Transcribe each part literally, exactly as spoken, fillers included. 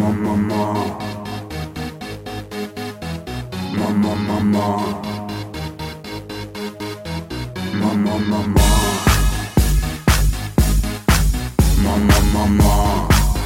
mama, mama, mama, mama, mama, mama, mama.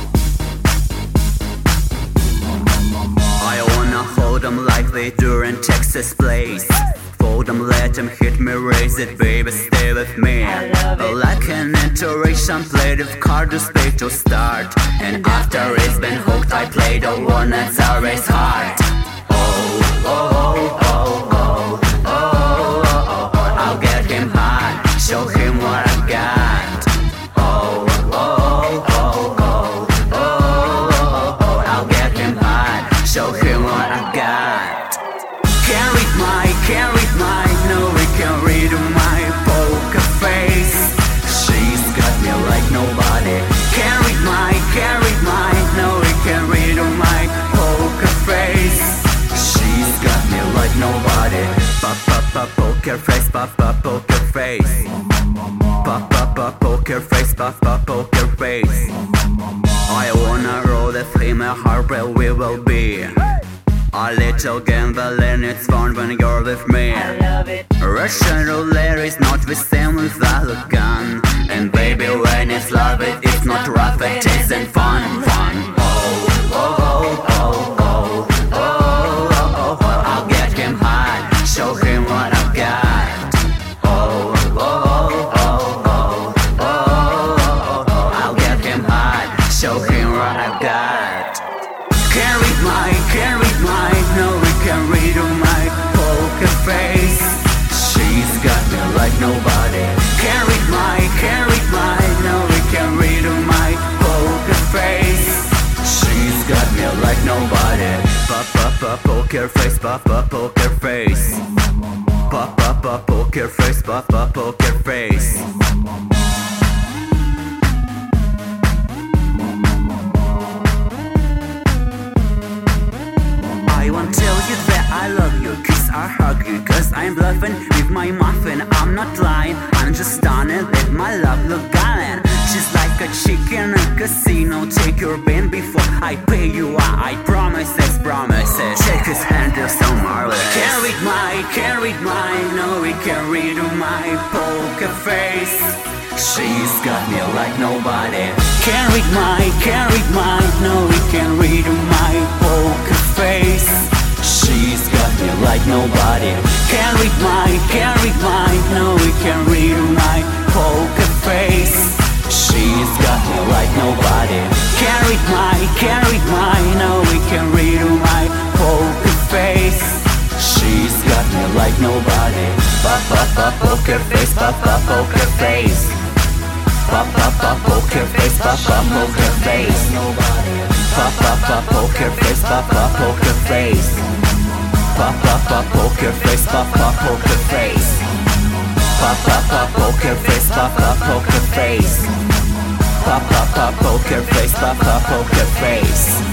I wanna hold them like they do in Texas Place. Fold them, let them hit me, raise it, baby, stay with me. Like an iteration, played with card to spade to start. And after it's been hooked, I play the one that's always hard. Oh, oh, oh, oh, oh, oh, oh, oh, I'll get him hard, show him what I got. Oh, oh, oh, oh, oh, oh, oh, oh, I'll get him hard, show him what I got. Can't read my, can't read my, no, we can't read my poker face. She's got me like nobody. Can't read my, can't read my, no, we can't read my poker face. She's got me like nobody. Pop, pop, pop, poker face, pop, pop, poker face. Pop, pop, pop, poker face, pop, pop, poker face. I wanna roll the flame, a heartbreak we will be. A little gambling, it's fun when you're with me. I love it. Russian roulette is not the same without a gun. And baby, when it's love, it, it's not rough, it isn't fun, fun. Oh, oh, oh, oh, oh, oh, oh, oh, I'll get him hard, show him what I've got. Oh, oh, oh, oh, oh, oh, oh, oh, I'll get him hard, show him what I've got. Can't read my, can't read my, no, we can't read my poker face. She's got me like nobody. Can't read my, can't read my, no, we can't read my poker face. She's got me like nobody. Pop, pop, pop, poker face, pop, pop, poker face. Pop, pop, pop, poker face, pop, pop, poker face. I won't tell you that I love you, kiss or hug you, cause I'm bluffing with my muffin. I'm not lying, I'm just stunning, let my love look gallant. She's like a chicken in a casino, take your bin before I pay you out. I promises, promises. Take his hand, you're so marvelous. Can't read my, can't read my, no, we can't read my poker face. She's got me like nobody. Can't read my, can't read my, no, we can't read my poker face. She's got me like nobody. Can't read my, can't read my, no, we can't read my poker face. She's got me like nobody. Can't read my, can't read my, no, we can't read my poker face. She's got me like nobody. Pop, pop, pop, poker face, pop, pop, poker face. Pop, pop, pop, poker face, pop, pop, poker face. Pop, pop, pop, poker face, pop, pop, poker face. Pop, pop, pop, poker face, pop, pop, poker face. Pop, pop, pop, poker face, pop, pop, poker face. Pop, pop, pop, poker face, pop, pop, poker face.